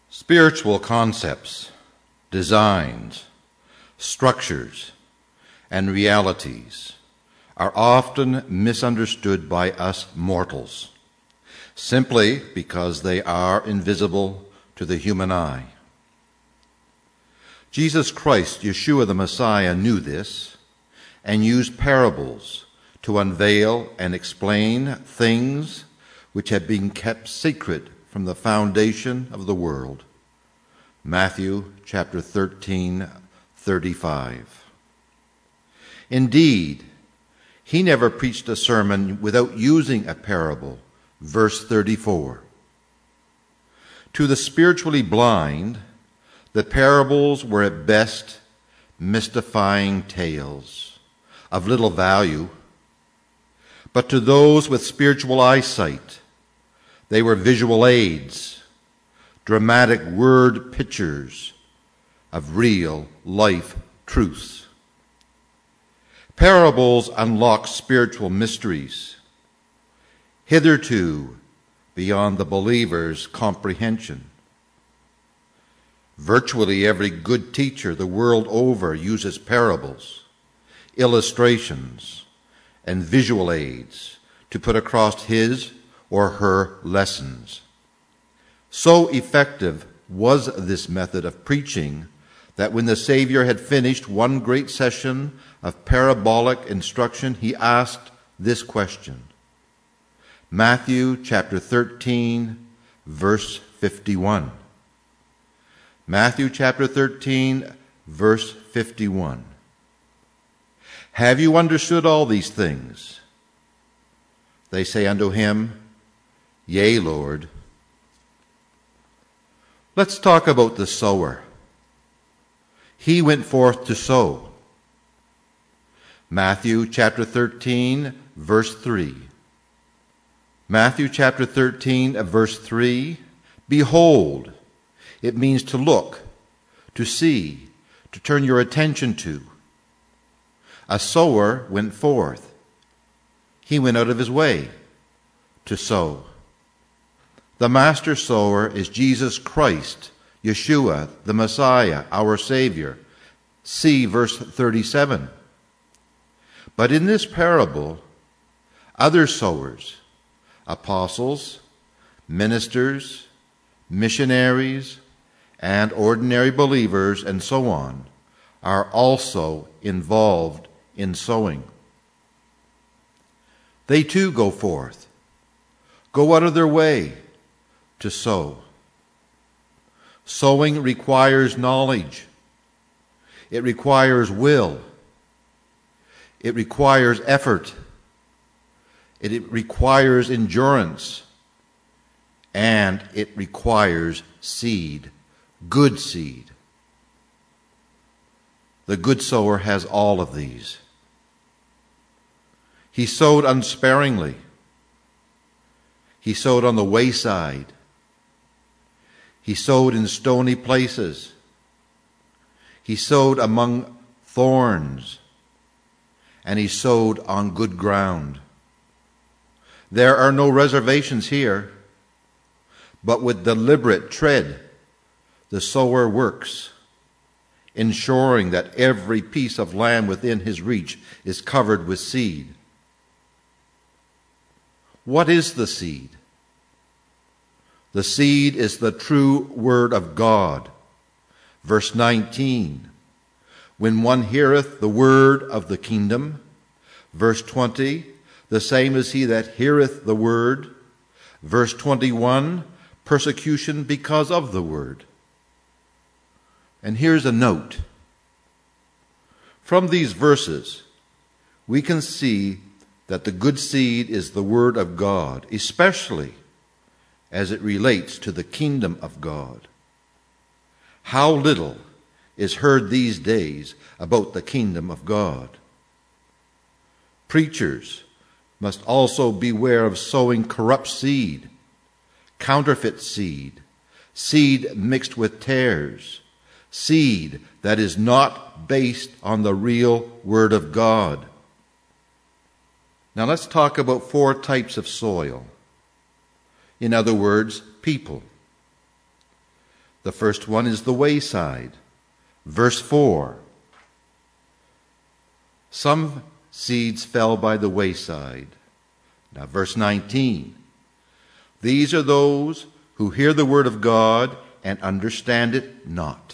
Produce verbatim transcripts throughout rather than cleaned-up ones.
Spiritual concepts, designs, structures, and realities are often misunderstood by us mortals, simply because they are invisible to the human eye. Jesus Christ, Yeshua the Messiah, knew this and used parables to unveil and explain things which had been kept secret from the foundation of the world. Matthew chapter thirteen, thirty-five. Indeed, he never preached a sermon without using a parable. Verse thirty-four. To the spiritually blind, the parables were at best mystifying tales of little value, but to those with spiritual eyesight, they were visual aids, dramatic word pictures of real life truths. Parables unlock spiritual mysteries, hitherto beyond the believer's comprehension. Virtually every good teacher the world over uses parables, illustrations, and visual aids to put across his or her lessons. So effective was this method of preaching that when the Savior had finished one great session of parabolic instruction, he asked this question. Matthew chapter thirteen, verse fifty-one. Matthew chapter thirteen, verse fifty-one. Have you understood all these things? They say unto him, Yea, Lord. Let's talk about the sower. He went forth to sow. Matthew chapter thirteen, verse three. Matthew chapter thirteen, verse three. Behold, it means to look, to see, to turn your attention to. A sower went forth. He went out of his way to sow. The master sower is Jesus Christ, Yeshua, the Messiah, our Savior. See verse thirty-seven. But in this parable, other sowers, apostles, ministers, missionaries, and ordinary believers, and so on, are also involved in sowing. They too go forth, go out of their way to sow. Sowing requires knowledge. It requires will. It requires effort. It requires endurance. And it requires seed, good seed. The good sower has all of these. He sowed unsparingly. He sowed on the wayside. He sowed in stony places. He sowed among thorns. And he sowed on good ground. There are no reservations here, but with deliberate tread, the sower works, ensuring that every piece of land within his reach is covered with seed. What is the seed? The seed is the true word of God. Verse nineteen, when one heareth the word of the kingdom. Verse twenty, the same is he that heareth the word. Verse twenty-one, persecution because of the word. And here's a note. From these verses, we can see that the good seed is the word of God, especially as it relates to the kingdom of God. How little is heard these days about the kingdom of God. Preachers must also beware of sowing corrupt seed, counterfeit seed, seed mixed with tares, seed that is not based on the real Word of God. Now let's talk about four types of soil. In other words, people. The first one is the wayside. Verse four. Some seeds fell by the wayside. Now verse nineteen. These are those who hear the word of God and understand it not.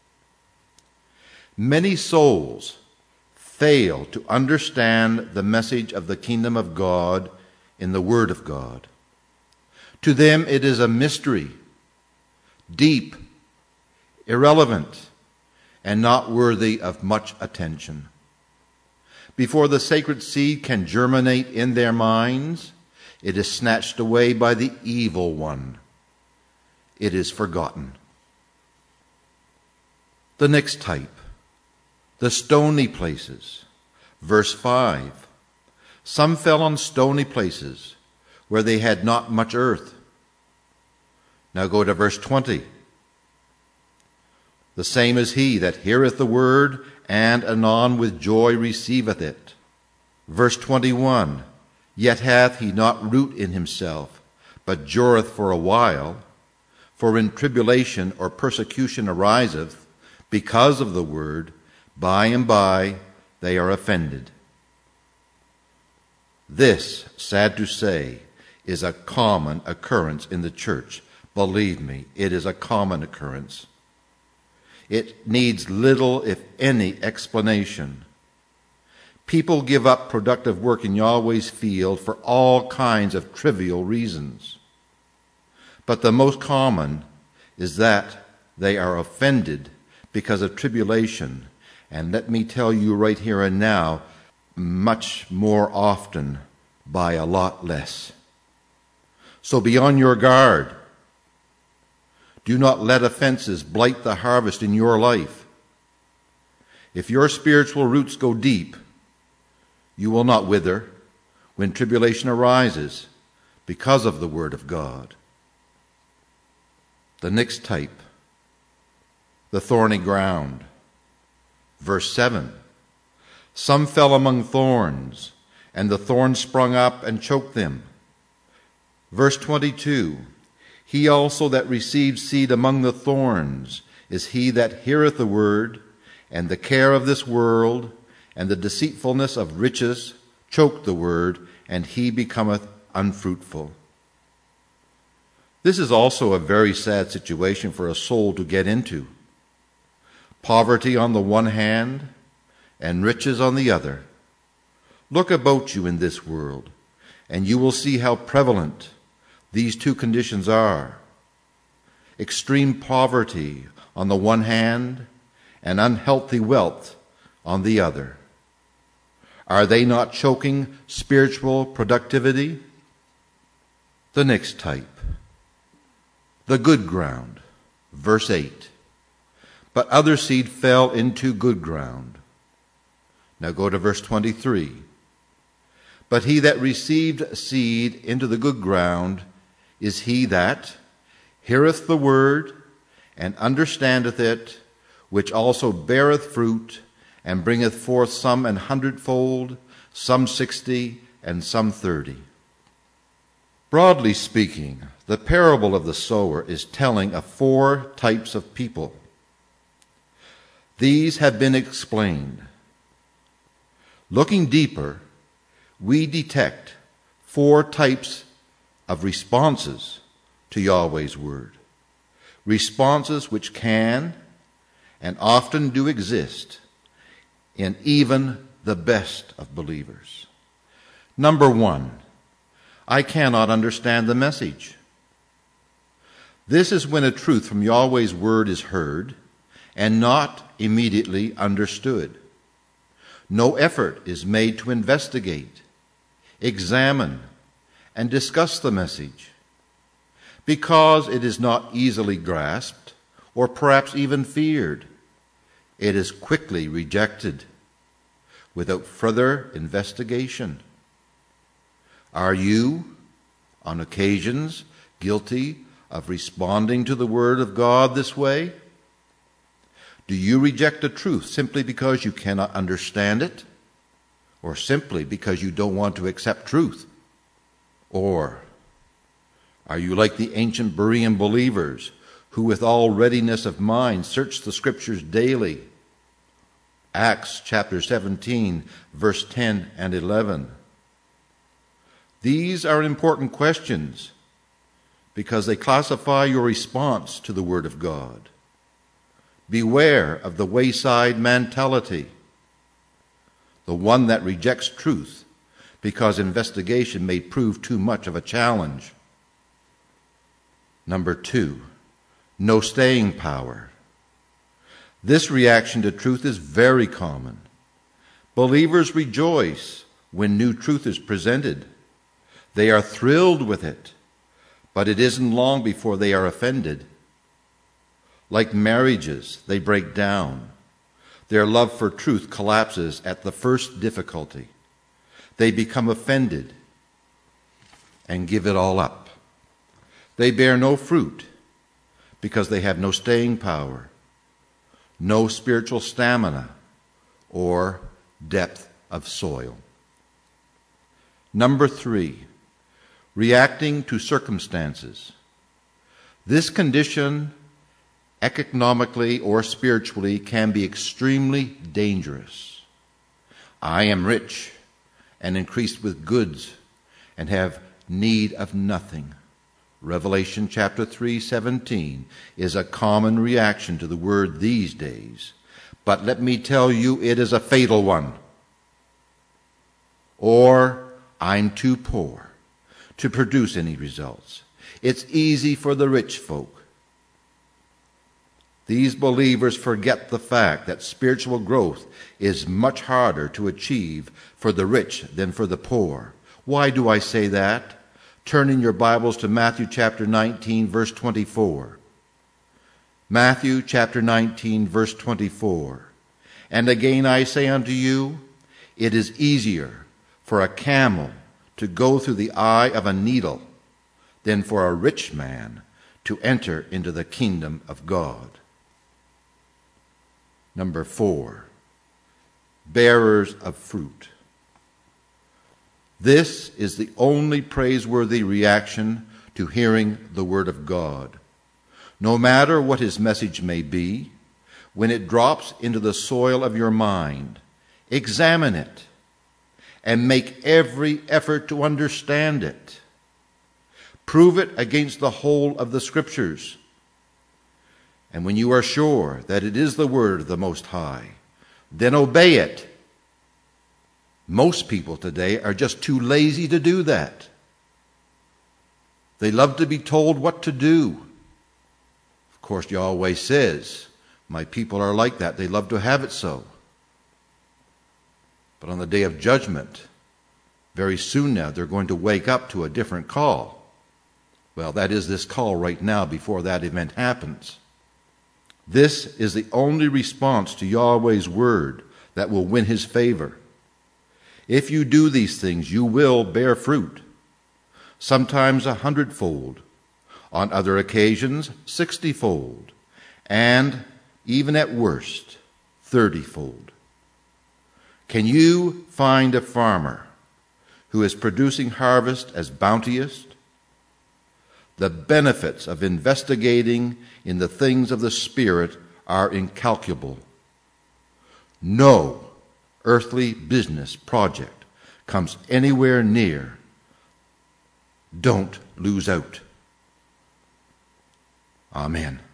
Many souls fail to understand the message of the kingdom of God in the word of God. To them it is a mystery, deep, irrelevant, and not worthy of much attention. Before the sacred seed can germinate in their minds, it is snatched away by the evil one. It is forgotten. The next type, the stony places. Verse five. Some fell on stony places where they had not much earth. Now go to verse twenty. The same is he that heareth the word, and anon with joy receiveth it. Verse twenty-one. Yet hath he not root in himself, but dureth for a while. For in tribulation or persecution ariseth, because of the word, by and by they are offended. This, sad to say, is a common occurrence in the church. Believe me, it is a common occurrence. It needs little, if any, explanation. People give up productive work in Yahweh's field for all kinds of trivial reasons. But the most common is that they are offended because of tribulation. And let me tell you right here and now, much more often by a lot less. So be on your guard. Do not let offenses blight the harvest in your life. If your spiritual roots go deep, you will not wither when tribulation arises because of the word of God. The next type, the thorny ground. Verse seven. Some fell among thorns, and the thorns sprung up and choked them. Verse twenty-two. He also that received seed among the thorns is he that heareth the word, and the care of this world, and the deceitfulness of riches choke the word, and he becometh unfruitful. This is also a very sad situation for a soul to get into. Poverty on the one hand, and riches on the other. Look about you in this world, and you will see how prevalent these two conditions are. Extreme poverty on the one hand, and unhealthy wealth on the other. Are they not choking spiritual productivity? The next type, the good ground. Verse eight. But other seed fell into good ground. Now go to verse twenty-three. But he that received seed into the good ground is he that heareth the word, and understandeth it, which also beareth fruit, and bringeth forth some an hundredfold, some sixty, and some thirty. Broadly speaking, the parable of the sower is telling of four types of people. These have been explained. Looking deeper, we detect four types of responses to Yahweh's word. Responses which can and often do exist in even the best of believers. Number one, I cannot understand the message. This is when a truth from Yahweh's word is heard and not immediately understood. No effort is made to investigate, examine, and discuss the message, because it is not easily grasped or perhaps even feared. It is quickly rejected without further investigation. Are you, on occasions, guilty of responding to the word of God this way? Do you reject a truth simply because you cannot understand it, or simply because you don't want to accept truth? Or are you like the ancient Berean believers who with all readiness of mind search the Scriptures daily. Acts chapter seventeen, verse ten and eleven. These are important questions because they classify your response to the Word of God. Beware of the wayside mentality, the one that rejects truth because investigation may prove too much of a challenge. Number two, no staying power. This reaction to truth is very common. Believers rejoice when new truth is presented. They are thrilled with it, but it isn't long before they are offended. Like marriages, they break down. Their love for truth collapses at the first difficulty. They become offended and give it all up. They bear no fruit because they have no staying power, no spiritual stamina, or depth of soil. Number three, reacting to circumstances. This condition, economically or spiritually, can be extremely dangerous. I am rich and increased with goods and have need of nothing. Revelation chapter three seventeen is a common reaction to the word these days. But let me tell you, it is a fatal one. Or, I'm too poor to produce any results. It's easy for the rich folk. These believers forget the fact that spiritual growth is much harder to achieve for the rich than for the poor. Why do I say that? Turn in your Bibles to Matthew chapter nineteen, verse twenty-four. Matthew chapter nineteen, verse twenty-four. And again I say unto you, it is easier for a camel to go through the eye of a needle than for a rich man to enter into the kingdom of God. Number four, bearers of fruit. This is the only praiseworthy reaction to hearing the Word of God. No matter what His message may be, when it drops into the soil of your mind, examine it and make every effort to understand it. Prove it against the whole of the Scriptures. And when you are sure that it is the Word of the Most High, then obey it. Most people today are just too lazy to do that. They love to be told what to do. Of course, Yahweh says, my people are like that. They love to have it so. But on the day of judgment, very soon now, they're going to wake up to a different call. Well, that is this call right now before that event happens. This is the only response to Yahweh's word that will win His favor. If you do these things, you will bear fruit, sometimes a hundredfold, on other occasions sixtyfold, and even at worst, thirtyfold. Can you find a farmer who is producing harvest as bounteous? The benefits of investigating in the things of the Spirit are incalculable. No earthly business project comes anywhere near. Don't lose out. Amen.